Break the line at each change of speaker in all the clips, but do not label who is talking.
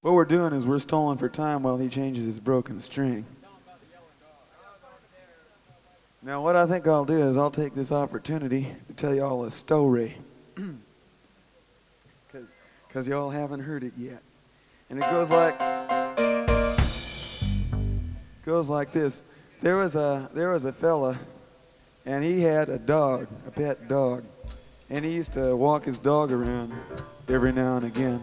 What we're doing is we're stalling for time while he changes his broken string. Now what I think I'll do is I'll take this opportunity to tell y'all a story. Because y'all haven't heard it yet. And it goes like this. There was a fella, and he had a dog, a pet dog. And he used to walk his dog around every now and again.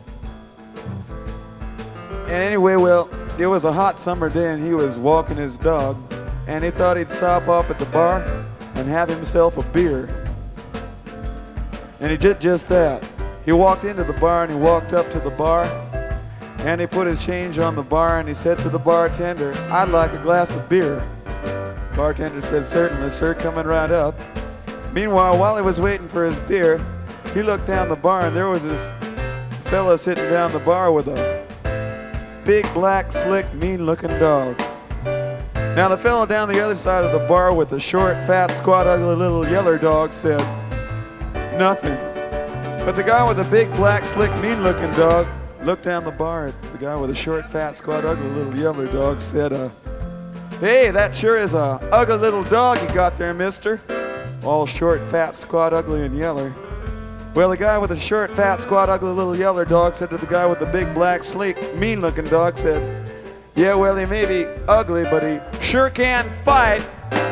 And anyway, well, it was a hot summer day, and he was walking his dog, and he thought he'd stop off at the bar and have himself a beer. And he did just that. He walked into the bar, and he walked up to the bar, and he put his change on the bar, and he said to the bartender, "I'd like a glass of beer." Bartender said, "Certainly, sir, coming right up." Meanwhile, while he was waiting for his beer, he looked down the bar, and there was this fella sitting down the bar with a big, black, slick, mean-looking dog. Now, the fella down the other side of the bar with the short, fat, squat, ugly little yeller dog said nothing. But the guy with the big, black, slick, mean-looking dog looked down the bar at the guy with the short, fat, squat, ugly little yeller dog, said, "Hey, that sure is a ugly little dog you got there, mister. All short, fat, squat, ugly, and yeller." Well, the guy with the short, fat, squat, ugly little yeller dog said to the guy with the big, black, sleek, mean-looking dog, said, "Yeah, well, he may be ugly, but he sure can fight."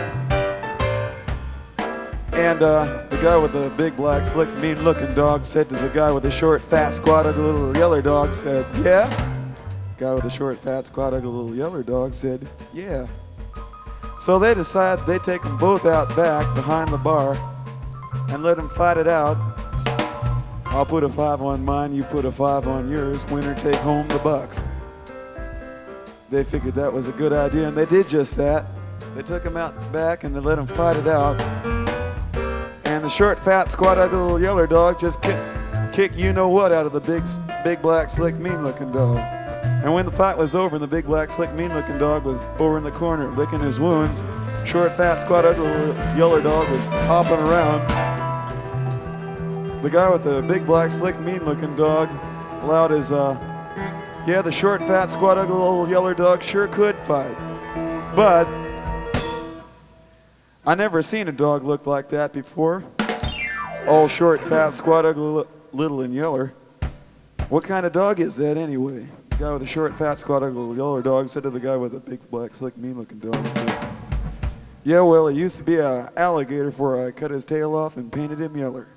And the guy with the big, black, slick, mean-looking dog said to the guy with the short, fat, squat, ugly little yeller dog, said, "Yeah?" The guy with the short, fat, squat, ugly little yeller dog said, "Yeah." So they decided they'd take them both out back behind the bar and let them fight it out. I'll put a 5 on mine, you put a 5 on yours, winner take home the bucks. They figured that was a good idea, and they did just that. They took him out back and they let him fight it out. And the short, fat, squat, ugly little yeller dog just kicked you-know-what out of the big, black, slick, mean-looking dog. And when the fight was over and the big, black, slick, mean-looking dog was over in the corner licking his wounds, short, fat, squat, ugly little yeller dog was hopping around. The guy with the big, black, slick, mean-looking dog allowed his, yeah, the short, fat, squat, ugly little yeller dog sure could fight. But I never seen a dog look like that before. All short, fat, squat, ugly, little, and yeller. What kind of dog is that anyway? The guy with the short, fat, squat, ugly, little yeller dog said to the guy with the big, black, slick, mean-looking dog, said, "Yeah, well, it used to be an alligator before I cut his tail off and painted him yeller."